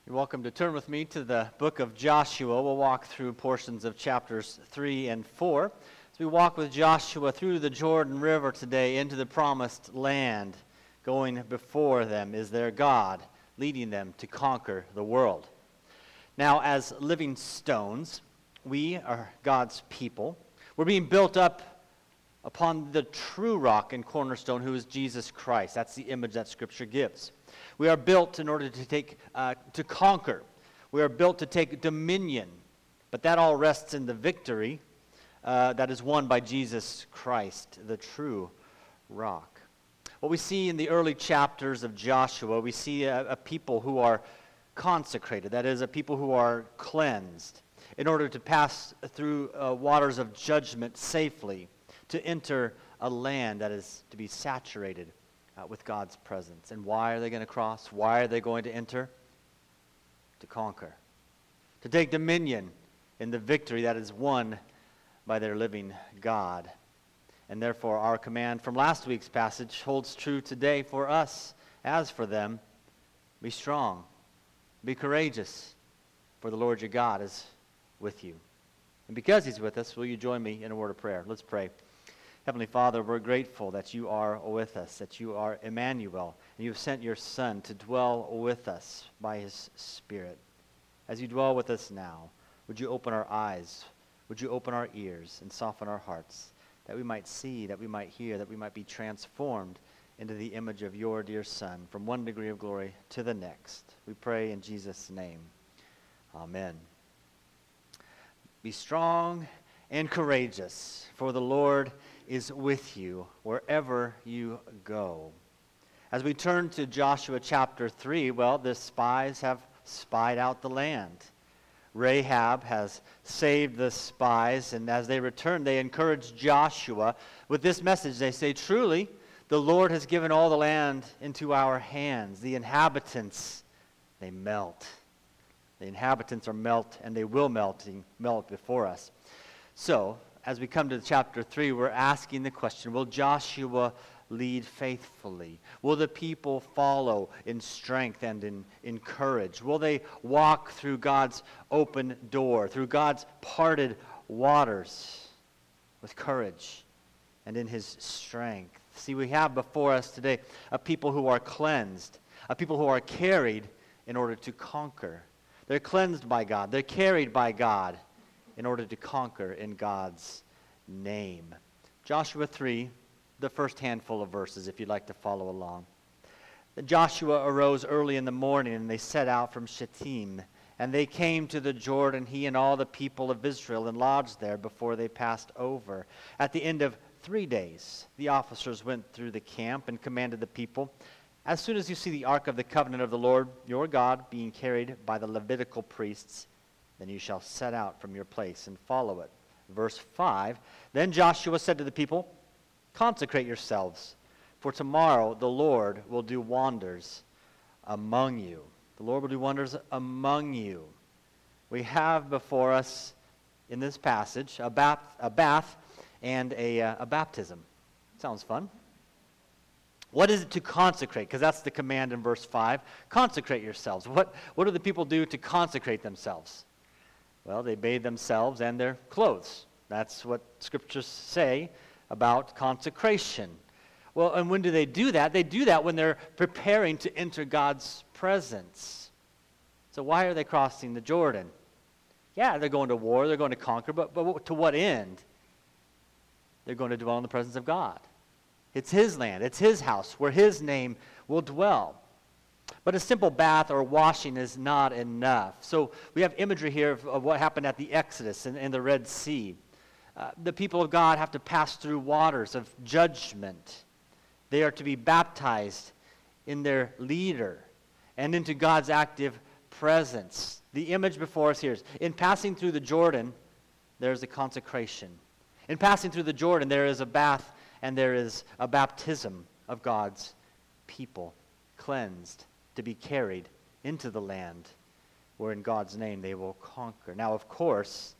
You're welcome to turn with me to the book of Joshua. We'll walk through portions of chapters 3 and 4. As we walk with Joshua through the Jordan River today into the promised land, going before them is their God, leading them to conquer the world. Now, as living stones, we are God's people. We're being built up upon the true rock and cornerstone, who is Jesus Christ. That's the image that Scripture gives. We are built in order to conquer. We are built to take dominion. But that all rests in the victory that is won by Jesus Christ, the true rock. What we see in the early chapters of Joshua, we see a people who are consecrated. That is, a people who are cleansed in order to pass through waters of judgment safely, to enter a land that is to be saturated with God's presence. And why are they going to cross? Why are they going to enter? To conquer. To take dominion in the victory that is won by their living God. And therefore our command from last week's passage holds true today for us as for them. Be strong. Be courageous. For the Lord your God is with you. And because He's with us, will you join me in a word of prayer? Let's pray. Heavenly Father, we're grateful that you are with us, that you are Emmanuel, and you have sent your Son to dwell with us by His Spirit. As you dwell with us now, would you open our eyes, would you open our ears and soften our hearts, that we might see, that we might hear, that we might be transformed into the image of your dear Son, from one degree of glory to the next. We pray in Jesus' name. Amen. Be strong and courageous, for the Lord is with you wherever you go. As we turn to Joshua chapter 3, the spies have spied out the land. Rahab has saved the spies, and as they return, they encourage Joshua with this message. They say, truly, the Lord has given all the land into our hands. The inhabitants, they melt. The inhabitants are melt, and they will melt before us. So, as we come to chapter 3, we're asking the question, will Joshua lead faithfully? Will the people follow in strength and in courage? Will they walk through God's open door, through God's parted waters with courage and in His strength? See, we have before us today a people who are cleansed, a people who are carried in order to conquer. They're cleansed by God. They're carried by God in order to conquer in God's name. Joshua 3, the first handful of verses, if you'd like to follow along. Joshua arose early in the morning, and they set out from Shittim. And they came to the Jordan, he and all the people of Israel, and lodged there before they passed over. At the end of 3 days, the officers went through the camp and commanded the people, as soon as you see the ark of the covenant of the Lord your God being carried by the Levitical priests, then you shall set out from your place and follow it. Verse 5, then Joshua said to the people, consecrate yourselves, for tomorrow the Lord will do wonders among you. The Lord will do wonders among you. We have before us in this passage a bath and a baptism. Sounds fun. What is it to consecrate? Because that's the command in verse 5. Consecrate yourselves. What do the people do to consecrate themselves? Well, they bathe themselves and their clothes. That's what scriptures say about consecration. Well, and when do they do that? They do that when they're preparing to enter God's presence. So why are they crossing the Jordan? Yeah, they're going to war, they're going to conquer, but to what end? They're going to dwell in the presence of God. It's His land, it's His house, where His name will dwell. But a simple bath or washing is not enough. So we have imagery here of what happened at the Exodus and the Red Sea. The people of God have to pass through waters of judgment. They are to be baptized in their leader and into God's active presence. The image before us here is, in passing through the Jordan, there is a consecration. In passing through the Jordan, there is a bath and there is a baptism of God's people, cleansed, to be carried into the land where in God's name they will conquer. Now, of course,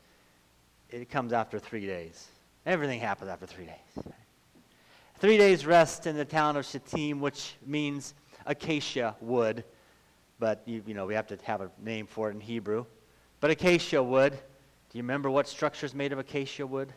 it comes after 3 days. Everything happens after 3 days. 3 days rest in the town of Shittim, which means acacia wood. but we have to have a name for it in Hebrew. But acacia wood, do you remember what structure is made of acacia wood?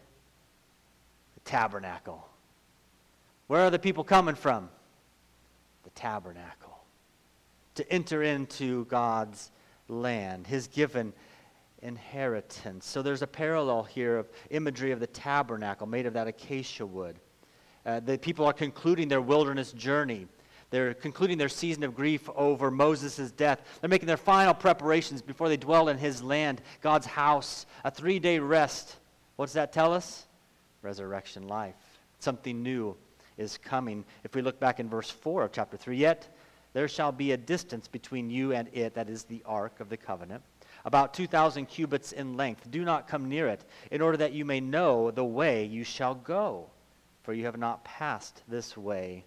The tabernacle. Where are the people coming from? The tabernacle. To enter into God's land, his given inheritance. So there's a parallel here of imagery of the tabernacle made of that acacia wood. The people are concluding their wilderness journey. They're concluding their season of grief over Moses' death. They're making their final preparations before they dwell in his land, God's house, a 3-day rest. What does that tell us? Resurrection life. Something new is coming. If we look back in verse 4 of chapter 3, yet there shall be a distance between you and it, that is the ark of the covenant, about 2,000 cubits in length. Do not come near it, in order that you may know the way you shall go, for you have not passed this way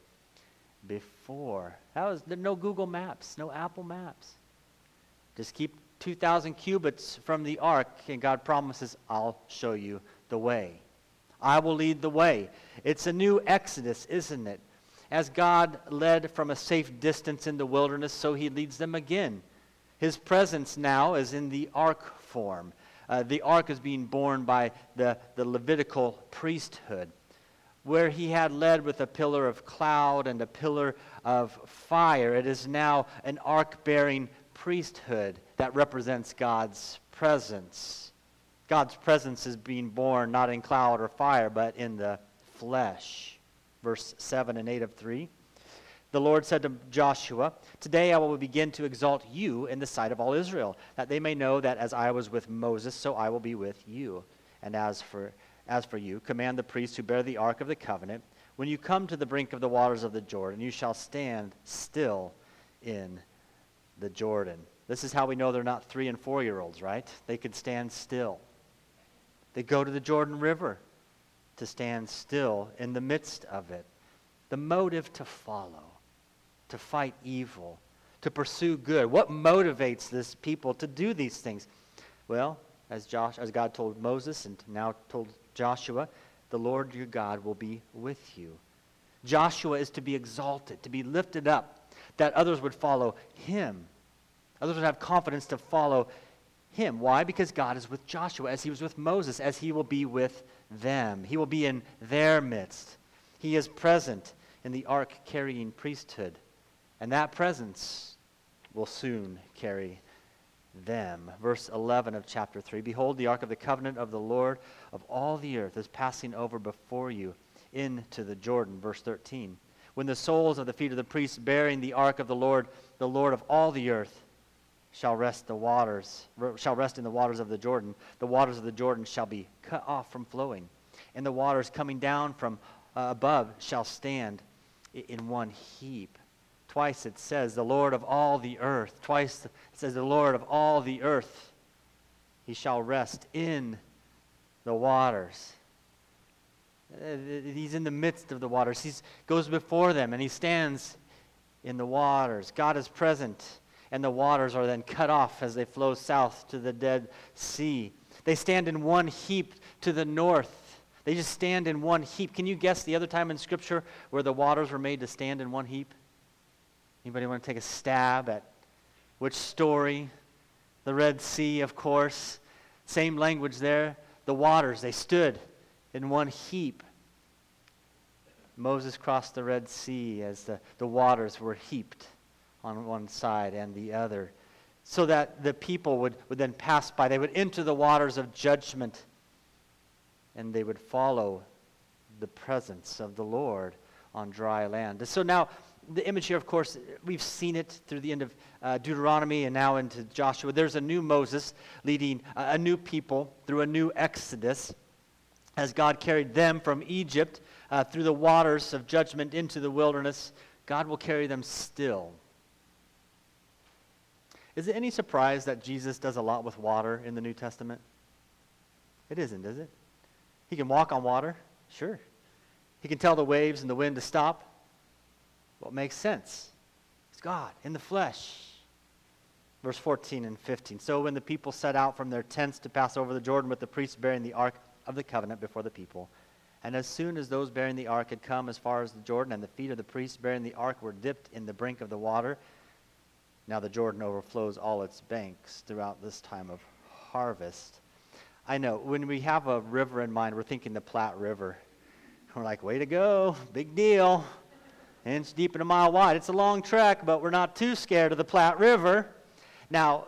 before. That was no Google Maps, no Apple Maps. Just keep 2,000 cubits from the ark, and God promises, I'll show you the way. I will lead the way. It's a new exodus, isn't it? As God led from a safe distance in the wilderness, so he leads them again. His presence now is in the ark form. The ark is being borne by the Levitical priesthood, where he had led with a pillar of cloud and a pillar of fire. It is now an ark-bearing priesthood that represents God's presence. God's presence is being born not in cloud or fire, but in the flesh. Verse 7 and 8 of 3. The Lord said to Joshua, today I will begin to exalt you in the sight of all Israel, that they may know that as I was with Moses, so I will be with you. And as for you, command the priests who bear the ark of the covenant, when you come to the brink of the waters of the Jordan, you shall stand still in the Jordan. This is how we know they're not 3- and 4-year-olds, right? They could stand still. They go to the Jordan River to stand still in the midst of it. The motive to follow, to fight evil, to pursue good. What motivates this people to do these things? Well, as God told Moses and now told Joshua, the Lord your God will be with you. Joshua is to be exalted, to be lifted up, that others would follow him. Others would have confidence to follow him. Why? Because God is with Joshua, as he was with Moses, as he will be with them. He will be in their midst. He is present in the ark-carrying priesthood, and that presence will soon carry them. Verse 11 of chapter 3, behold, the ark of the covenant of the Lord of all the earth is passing over before you into the Jordan. Verse 13, when the soles of the feet of the priests bearing the ark of the Lord of all the earth, shall rest in the waters of the Jordan. The waters of the Jordan shall be cut off from flowing, and the waters coming down from above shall stand in one heap. Twice it says, the Lord of all the earth. Twice it says, the Lord of all the earth. He shall rest in the waters. He's in the midst of the waters. He goes before them, and he stands in the waters. God is present. And the waters are then cut off as they flow south to the Dead Sea. They stand in one heap to the north. They just stand in one heap. Can you guess the other time in Scripture where the waters were made to stand in one heap? Anybody want to take a stab at which story? The Red Sea, of course. Same language there. The waters, they stood in one heap. Moses crossed the Red Sea as the waters were heaped on one side and the other, so that the people would then pass by. They would enter the waters of judgment, and they would follow the presence of the Lord on dry land. And so now, the image here, of course, we've seen it through the end of Deuteronomy and now into Joshua. There's a new Moses leading a new people through a new exodus, as God carried them from Egypt through the waters of judgment into the wilderness. God will carry them still. Is it any surprise that Jesus does a lot with water in the New Testament? It isn't, is it? He can walk on water, sure. He can tell the waves and the wind to stop. Well, it makes sense. It's God in the flesh. Verse 14 and 15. So when the people set out from their tents to pass over the Jordan with the priests bearing the ark of the covenant before the people, and as soon as those bearing the ark had come as far as the Jordan, and the feet of the priests bearing the ark were dipped in the brink of the water, Now the Jordan overflows all its banks throughout this time of harvest. I know, when we have a river in mind, we're thinking the Platte River. We're like, way to go, big deal. An inch deep and a mile wide. It's a long trek, but we're not too scared of the Platte River. Now,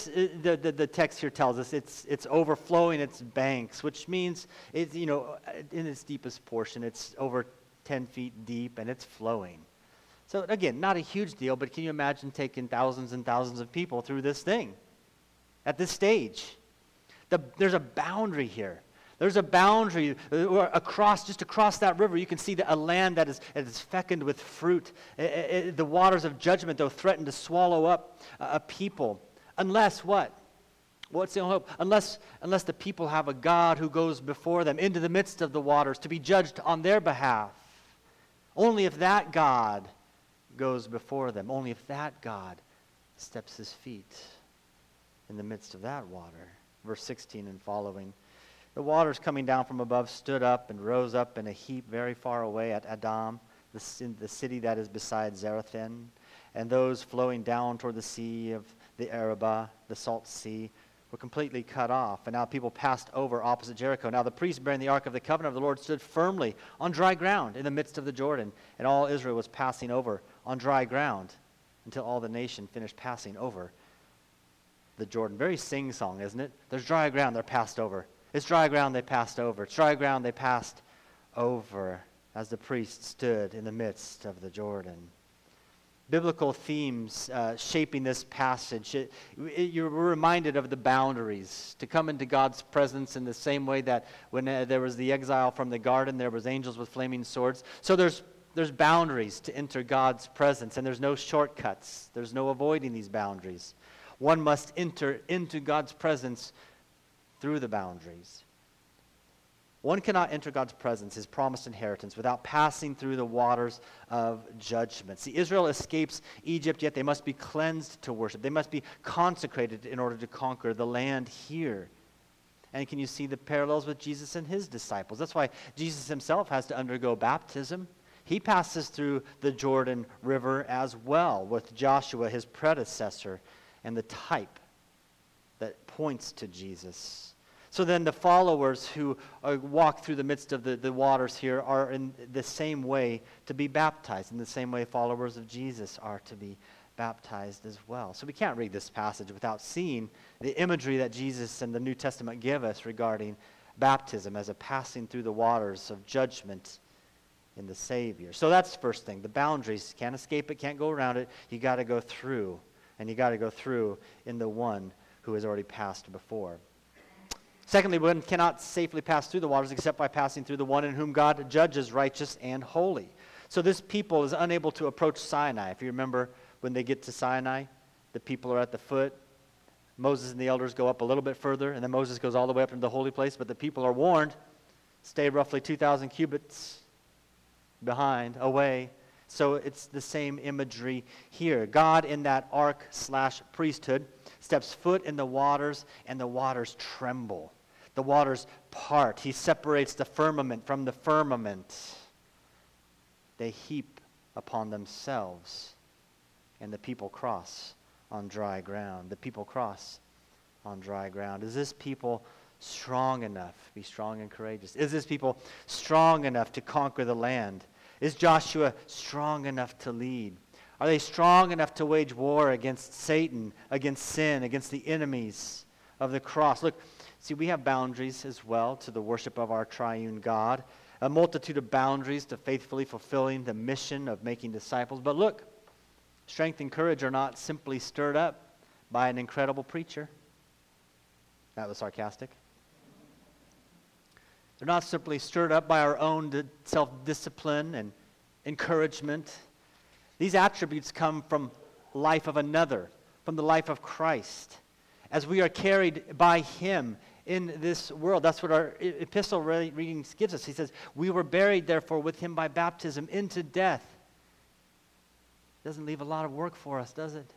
the text here tells us it's overflowing its banks, which means it's, in its deepest portion, it's over 10 feet deep and it's flowing. So again, not a huge deal, but can you imagine taking thousands and thousands of people through this thing at this stage? There's a boundary here. There's a boundary across that river. You can see a land that is fecund with fruit. The waters of judgment, though, threaten to swallow up a people. Unless what? What's the only hope? Unless the people have a God who goes before them into the midst of the waters to be judged on their behalf. Only if that God goes before them. Only if that God steps his feet in the midst of that water. Verse 16 and following. The waters coming down from above stood up and rose up in a heap very far away at Adam, the city that is beside Zarethan, and those flowing down toward the sea of the Arabah, the salt sea, were completely cut off. And now people passed over opposite Jericho. Now the priest bearing the ark of the covenant of the Lord stood firmly on dry ground in the midst of the Jordan, and all Israel was passing over on dry ground until all the nation finished passing over the Jordan. Very sing-song, isn't it? There's dry ground, they're passed over. It's dry ground, they passed over. It's dry ground, they passed over as the priest stood in the midst of the Jordan. Biblical themes shaping this passage. You're reminded of the boundaries. To come into God's presence in the same way that when there was the exile from the garden, there was angels with flaming swords. So there's boundaries to enter God's presence, and there's no shortcuts. There's no avoiding these boundaries. One must enter into God's presence through the boundaries. One cannot enter God's presence, his promised inheritance, without passing through the waters of judgment. See, Israel escapes Egypt, yet they must be cleansed to worship. They must be consecrated in order to conquer the land here. And can you see the parallels with Jesus and his disciples? That's why Jesus himself has to undergo baptism. He passes through the Jordan River as well with Joshua, his predecessor, and the type that points to Jesus. So then the followers who walk through the midst of the waters here are in the same way to be baptized, in the same way followers of Jesus are to be baptized as well. So we can't read this passage without seeing the imagery that Jesus and the New Testament give us regarding baptism as a passing through the waters of judgment in the Savior. So that's the first thing. The boundaries, can't escape it, can't go around it. You got to go through, and you got to go through in the one who has already passed before. Secondly, one cannot safely pass through the waters except by passing through the one in whom God judges righteous and holy. So this people is unable to approach Sinai. If you remember, when they get to Sinai, the people are at the foot. Moses and the elders go up a little bit further, and then Moses goes all the way up into the holy place, but the people are warned, stay roughly 2,000 cubits away. So it's the same imagery here. God in that ark/priesthood steps foot in the waters, and the waters tremble. The waters part. He separates the firmament from the firmament. They heap upon themselves, and the people cross on dry ground. The people cross on dry ground. Is this people strong enough? Be strong and courageous. Is this people strong enough to conquer the land? Is Joshua strong enough to lead? Are they strong enough to wage war against Satan, against sin, against the enemies of the cross? Look, see, we have boundaries as well to the worship of our triune God. A multitude of boundaries to faithfully fulfilling the mission of making disciples. But look, strength and courage are not simply stirred up by an incredible preacher. That was sarcastic. They're not simply stirred up by our own self-discipline and encouragement. These attributes come from life of another, from the life of Christ. As we are carried by him in this world. That's what our epistle reading gives us. He says, we were buried, therefore, with him by baptism into death. Doesn't leave a lot of work for us, does it?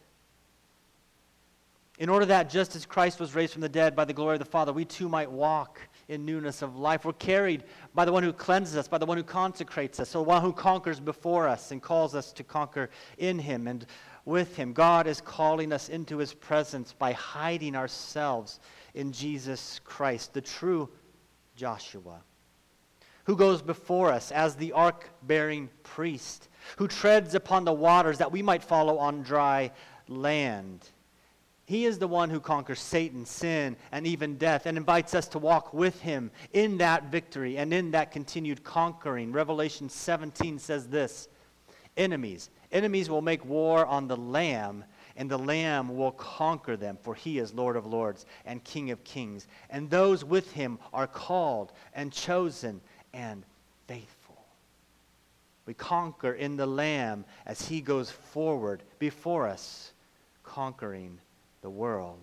In order that just as Christ was raised from the dead by the glory of the Father, we too might walk in newness of life. We're carried by the one who cleanses us, by the one who consecrates us, so the one who conquers before us and calls us to conquer in him. And with him. God is calling us into his presence by hiding ourselves in Jesus Christ, the true Joshua, who goes before us as the ark-bearing priest, who treads upon the waters that we might follow on dry land. He is the one who conquers Satan, sin, and even death, and invites us to walk with him in that victory and in that continued conquering. Revelation 17 says this, Enemies will make war on the Lamb, and the Lamb will conquer them, for he is Lord of lords and King of kings. And those with him are called and chosen and faithful. We conquer in the Lamb as he goes forward before us, conquering the world.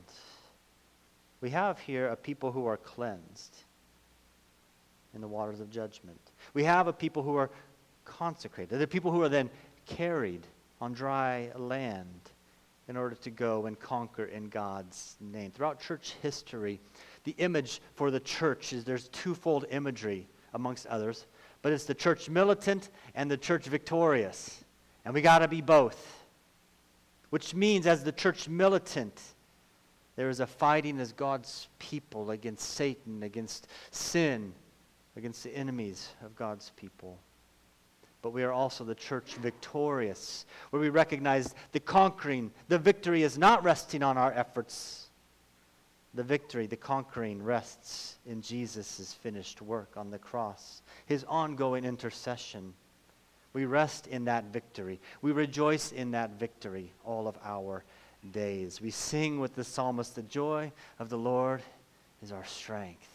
We have here a people who are cleansed in the waters of judgment. We have a people who are consecrated. They're people who are then carried on dry land in order to go and conquer in God's name. Throughout church history, the image for the church is there's twofold imagery amongst others, but it's the church militant and the church victorious. And we got to be both. Which means as the church militant, there is a fighting as God's people against Satan, against sin, against the enemies of God's people. But we are also the church victorious, where we recognize the conquering, the victory is not resting on our efforts. The victory, the conquering, rests in Jesus' finished work on the cross, his ongoing intercession. We rest in that victory. We rejoice in that victory all of our days. We sing with the psalmist, the joy of the Lord is our strength.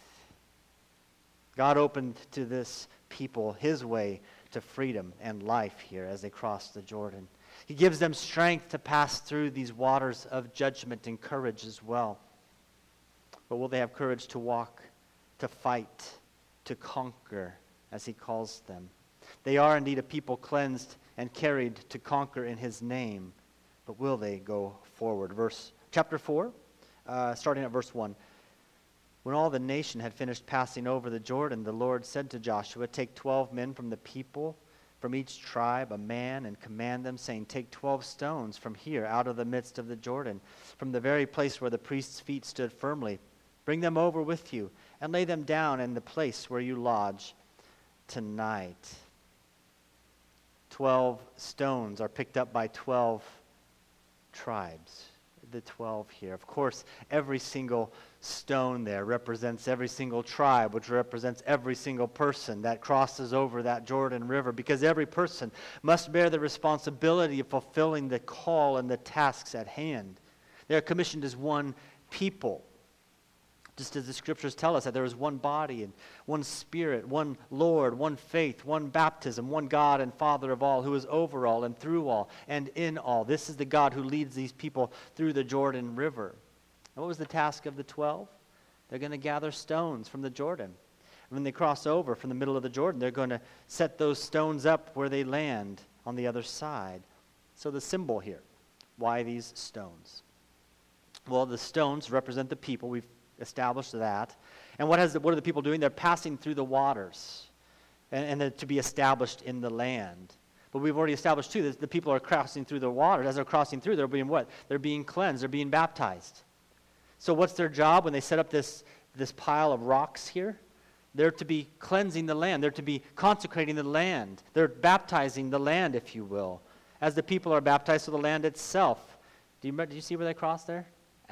God opened to this people his way to freedom and life here as they cross the Jordan. He gives them strength to pass through these waters of judgment and courage as well. But will they have courage to walk, to fight, to conquer as he calls them? They are indeed a people cleansed and carried to conquer in his name. But will they go forward? Chapter 4, starting at verse 1. When all the nation had finished passing over the Jordan, the Lord said to Joshua, Take 12 men from the people, from each tribe, a man, and command them, saying, Take 12 stones from here, out of the midst of the Jordan, from the very place where the priest's feet stood firmly. Bring them over with you, and lay them down in the place where you lodge tonight. 12 stones are picked up by 12 tribes. The 12 here. Of course, every single stone there represents every single tribe, which represents every single person that crosses over that Jordan River, because every person must bear the responsibility of fulfilling the call and the tasks at hand. They are commissioned as one people. Just as the scriptures tell us that there is one body and one spirit, one Lord, one faith, one baptism, one God and Father of all, who is over all and through all and in all. This is the God who leads these people through the Jordan River. And what was the task of the 12? They're going to gather stones from the Jordan. And when they cross over from the middle of the Jordan, they're going to set those stones up where they land on the other side. So the symbol here, why these stones? Well, the stones represent the people. We've established that. And what are the people doing? They're passing through the waters and they're to be established in the land. But we've already established too that the people are crossing through the waters. As they're crossing through, they're being what? They're being cleansed. They're being baptized. So what's their job when they set up this pile of rocks here? They're to be cleansing the land. They're to be consecrating the land. They're baptizing the land, if you will. As the people are baptized to the land itself. Do you see where they cross there?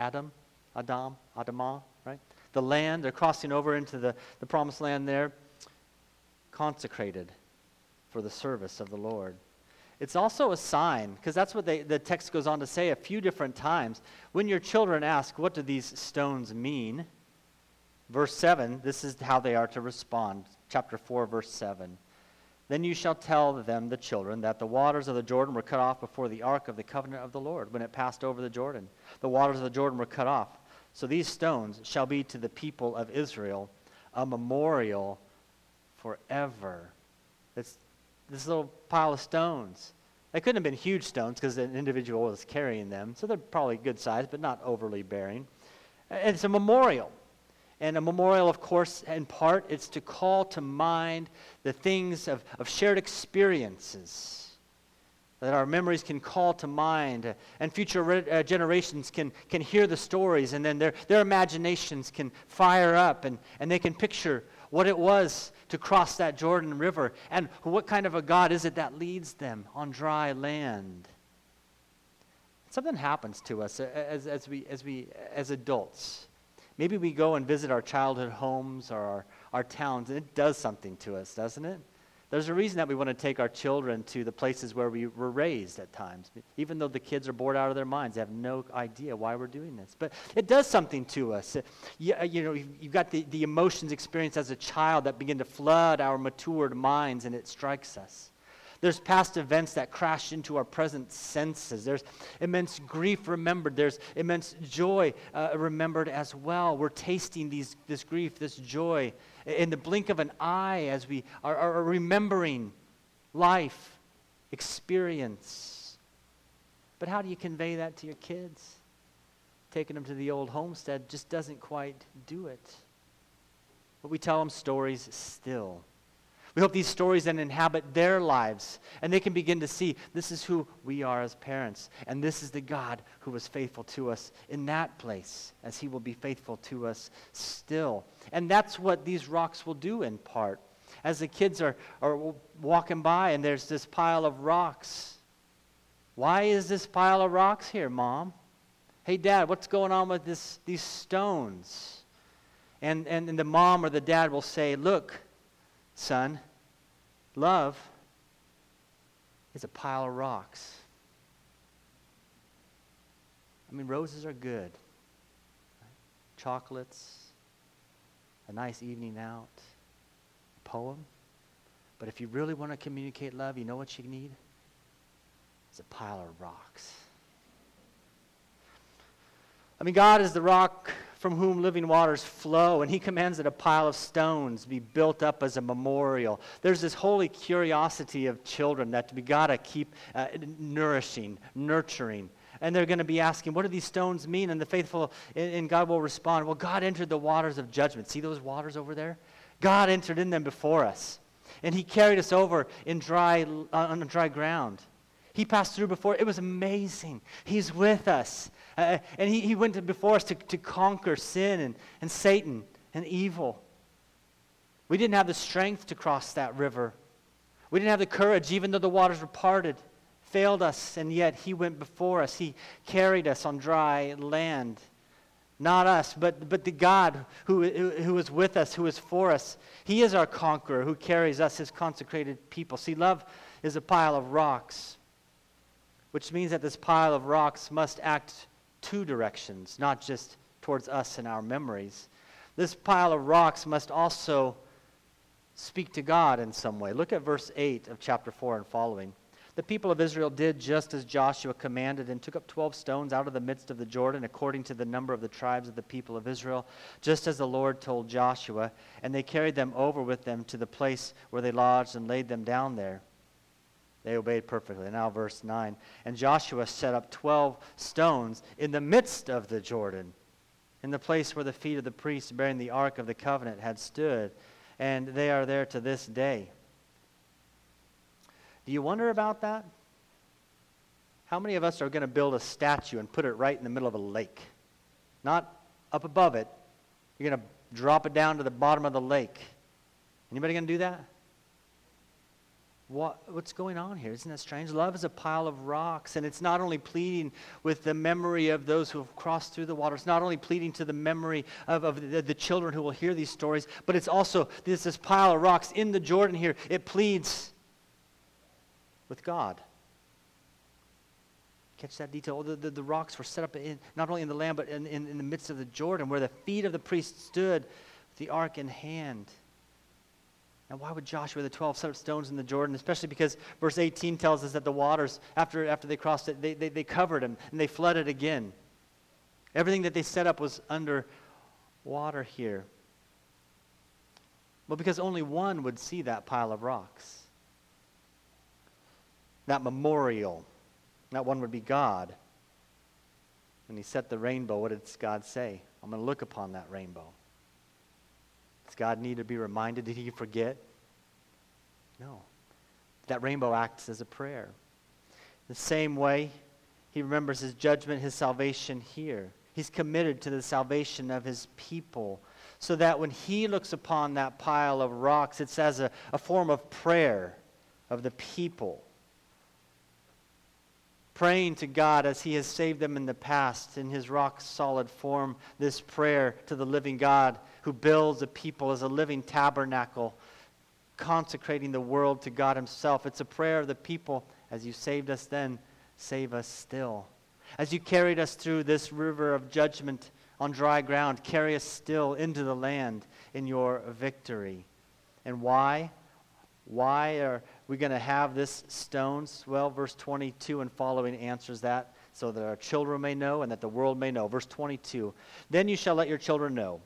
Adamah, right? The land, they're crossing over into the promised land there, consecrated for the service of the Lord. It's also a sign, because that's what the text goes on to say a few different times. When your children ask, what do these stones mean? Verse 7, this is how they are to respond. Chapter 4, verse 7. Then you shall tell them, the children, that the waters of the Jordan were cut off before the ark of the covenant of the Lord, when it passed over the Jordan. The waters of the Jordan were cut off. So these stones shall be to the people of Israel a memorial forever. It's this little pile of stones. They couldn't have been huge stones because an individual was carrying them, so they're probably good size, but not overly bearing. And it's a memorial. And a memorial, of course, in part, it's to call to mind the things of shared experiences that our memories can call to mind, and future generations can hear the stories, and then their imaginations can fire up, and they can picture what it was to cross that Jordan River, and what kind of a God is it that leads them on dry land. Something happens to us as adults. Maybe we go and visit our childhood homes or our towns, and it does something to us, doesn't it? There's a reason that we want to take our children to the places where we were raised at times. Even though the kids are bored out of their minds, they have no idea why we're doing this. But it does something to us. You've got the emotions experienced as a child that begin to flood our matured minds, and it strikes us. There's past events that crash into our present senses. There's immense grief remembered. There's immense joy remembered as well. We're tasting this grief, this joy, in the blink of an eye as we are remembering life, experience. But how do you convey that to your kids? Taking them to the old homestead just doesn't quite do it. But we tell them stories still. We hope these stories then inhabit their lives, and they can begin to see this is who we are as parents, and this is the God who was faithful to us in that place, as he will be faithful to us still. And that's what these rocks will do in part. As the kids are walking by, and there's this pile of rocks. Why is this pile of rocks here, Mom? Hey, Dad, what's going on with these stones? And the mom or the dad will say, look, son, love is a pile of rocks. I mean, roses are good. Chocolates, a nice evening out, a poem. But if you really want to communicate love, you know what you need? It's a pile of rocks. I mean, God is the rock from whom living waters flow, and he commands that a pile of stones be built up as a memorial. There's this holy curiosity of children that we got to keep nourishing, nurturing. And they're going to be asking, what do these stones mean? And the faithful in God will respond, well, God entered the waters of judgment. See those waters over there? God entered in them before us, and he carried us over on dry ground. He passed through before. It was amazing. He's with us. And he went before us to conquer sin and Satan and evil. We didn't have the strength to cross that river. We didn't have the courage, even though the waters were parted. Failed us, and yet he went before us. He carried us on dry land. Not us, but the God who is with us, who is for us. He is our conqueror who carries us, his consecrated people. See, love is a pile of rocks, which means that this pile of rocks must act two directions, not just towards us and our memories. This pile of rocks must also speak to God in some way. Look at verse 8 of chapter 4 and following. The people of Israel did just as Joshua commanded and took up 12 stones out of the midst of the Jordan according to the number of the tribes of the people of Israel, just as the Lord told Joshua, and they carried them over with them to the place where they lodged and laid them down there. They obeyed perfectly. Now verse 9. And Joshua set up 12 stones in the midst of the Jordan, in the place where the feet of the priests bearing the Ark of the Covenant had stood, and they are there to this day. Do you wonder about that? How many of us are going to build a statue and put it right in the middle of a lake? Not up above it. You're going to drop it down to the bottom of the lake. Anybody going to do that? What's going on here? Isn't that strange? Love is a pile of rocks, and it's not only pleading with the memory of those who have crossed through the water. It's not only pleading to the memory of the children who will hear these stories, but it's also this pile of rocks in the Jordan here. It pleads with God. Catch that detail? The rocks were set up not only in the land, but in the midst of the Jordan, where the feet of the priests stood with the ark in hand. Now, why would Joshua, the 12, set up stones in the Jordan? Especially because verse 18 tells us that the waters, after they crossed it, they covered them and they flooded again. Everything that they set up was under water here. Well, because only one would see that pile of rocks. That memorial. That one would be God. When he set the rainbow, what did God say? I'm going to look upon that rainbow. Does God need to be reminded? Did he forget? No. That rainbow acts as a prayer. The same way, he remembers his judgment, his salvation here. He's committed to the salvation of his people, so that when he looks upon that pile of rocks, it's as a form of prayer of the people, praying to God as he has saved them in the past in his rock-solid form, this prayer to the living God who builds a people as a living tabernacle, consecrating the world to God himself. It's a prayer of the people. As you saved us then, save us still. As you carried us through this river of judgment on dry ground, carry us still into the land in your victory. And why? Why are we going to have this stones? Well, verse 22 and following answers that, so that our children may know and that the world may know. Verse 22, then you shall let your children know.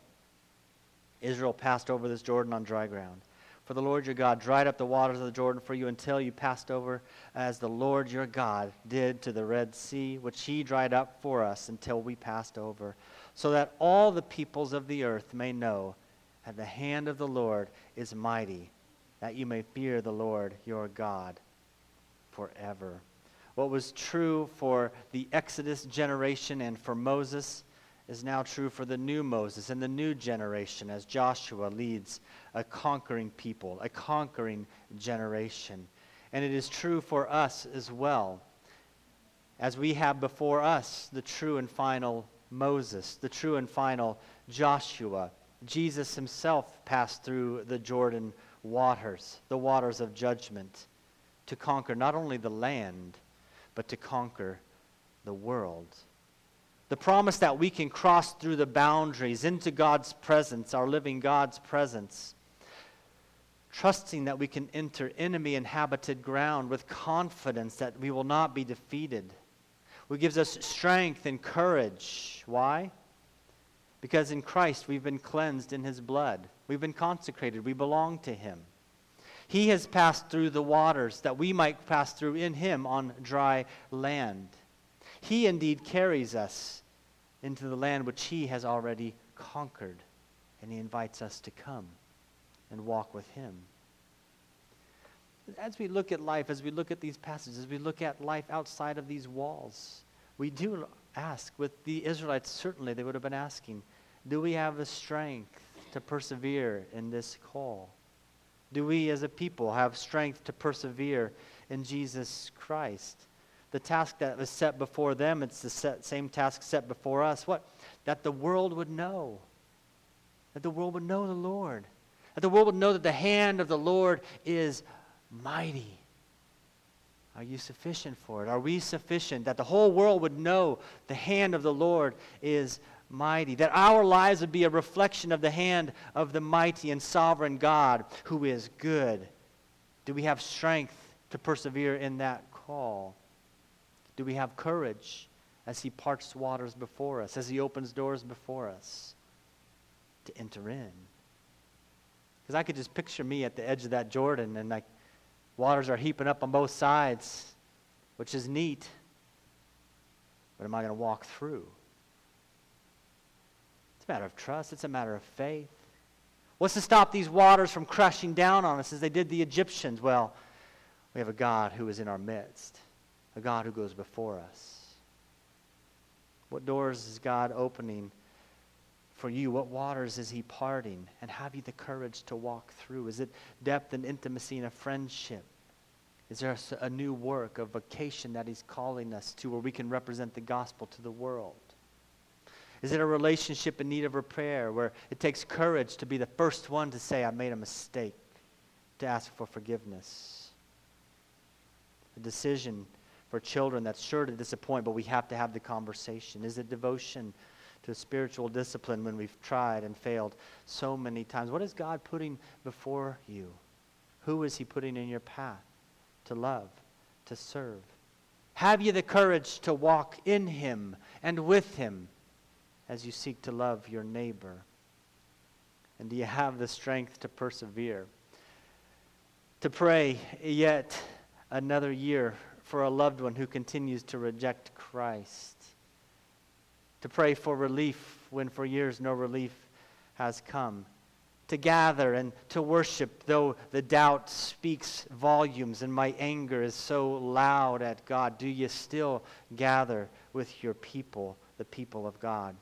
Israel passed over this Jordan on dry ground. For the Lord your God dried up the waters of the Jordan for you until you passed over, as the Lord your God did to the Red Sea, which he dried up for us until we passed over, so that all the peoples of the earth may know that the hand of the Lord is mighty, that you may fear the Lord your God forever. What was true for the Exodus generation and for Moses is now true for the new Moses and the new generation as Joshua leads a conquering people, a conquering generation. And it is true for us as well, as we have before us the true and final Moses, the true and final Joshua. Jesus himself passed through the Jordan waters, the waters of judgment, to conquer not only the land, but to conquer the world. The promise that we can cross through the boundaries into God's presence, our living God's presence, trusting that we can enter enemy-inhabited ground with confidence that we will not be defeated. It gives us strength and courage. Why? Because in Christ we've been cleansed in his blood. We've been consecrated. We belong to him. He has passed through the waters that we might pass through in him on dry land. He indeed carries us into the land which he has already conquered, and he invites us to come and walk with him. As we look at life, as we look at these passages, as we look at life outside of these walls, we do ask, with the Israelites certainly they would have been asking, do we have the strength to persevere in this call? Do we as a people have strength to persevere in Jesus Christ? The task that was set before them, it's the same task set before us. What? That the world would know. That the world would know the Lord. That the world would know that the hand of the Lord is mighty. Are you sufficient for it? Are we sufficient? That the whole world would know the hand of the Lord is mighty. That our lives would be a reflection of the hand of the mighty and sovereign God who is good. Do we have strength to persevere in that call? Do we have courage as he parts waters before us, as he opens doors before us to enter in? Because I could just picture me at the edge of that Jordan and like waters are heaping up on both sides, which is neat. But am I going to walk through? It's a matter of trust. It's a matter of faith. What's to stop these waters from crashing down on us as they did the Egyptians? Well, we have a God who is in our midst. A God who goes before us. What doors is God opening for you? What waters is he parting? And have you the courage to walk through? Is it depth and intimacy in a friendship? Is there a new work, a vocation that he's calling us to where we can represent the gospel to the world? Is it a relationship in need of repair where it takes courage to be the first one to say, I made a mistake, to ask for forgiveness? A decision for children that's sure to disappoint, but we have to have the conversation. Is it devotion to a spiritual discipline when we've tried and failed so many times? What is God putting before you? Who is he putting in your path to love, to serve? Have you the courage to walk in him and with him as you seek to love your neighbor? And do you have the strength to persevere? To pray yet another year for a loved one who continues to reject Christ. To pray for relief when for years no relief has come. to gather and to worship, though the doubt speaks volumes and my anger is so loud at God? Do you still gather with your people, the people of God?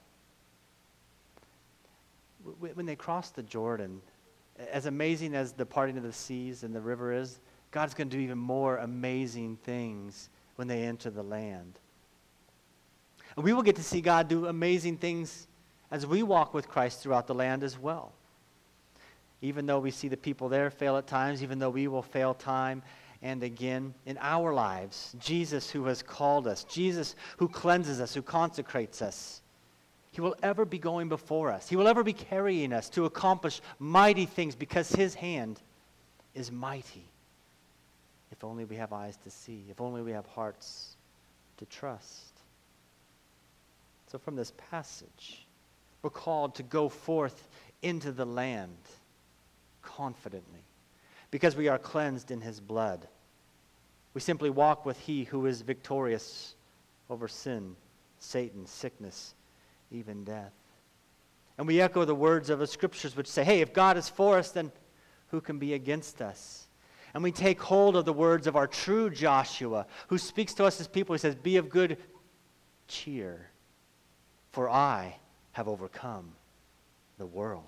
When they cross the Jordan, as amazing as the parting of the seas and the river is, God's going to do even more amazing things when they enter the land. And we will get to see God do amazing things as we walk with Christ throughout the land as well. Even though we see the people there fail at times, even though we will fail time and again in our lives, Jesus who has called us, Jesus who cleanses us, who consecrates us, he will ever be going before us. He will ever be carrying us to accomplish mighty things because his hand is mighty. If only we have eyes to see, if only we have hearts to trust. So from this passage, we're called to go forth into the land confidently because we are cleansed in his blood. We simply walk with he who is victorious over sin, Satan, sickness, even death. And we echo the words of the scriptures which say, hey, if God is for us, then who can be against us? And we take hold of the words of our true Joshua, who speaks to us as people. He says, be of good cheer, for I have overcome the world.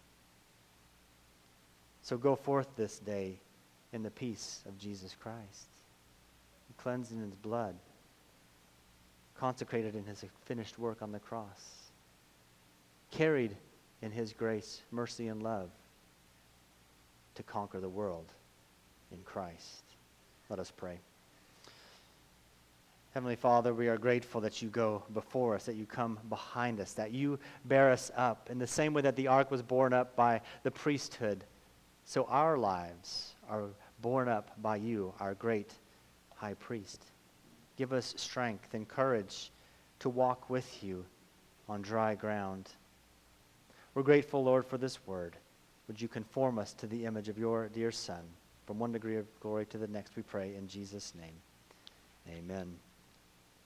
So go forth this day in the peace of Jesus Christ, cleansed in his blood, consecrated in his finished work on the cross, carried in his grace, mercy, and love to conquer the world in Christ. Let us pray. Heavenly Father, we are grateful that you go before us, that you come behind us, that you bear us up in the same way that the ark was borne up by the priesthood. So our lives are borne up by you, our great high priest. Give us strength and courage to walk with you on dry ground. We're grateful, Lord, for this word. Would you conform us to the image of your dear Son? From one degree of glory to the next, we pray in Jesus' name. Amen.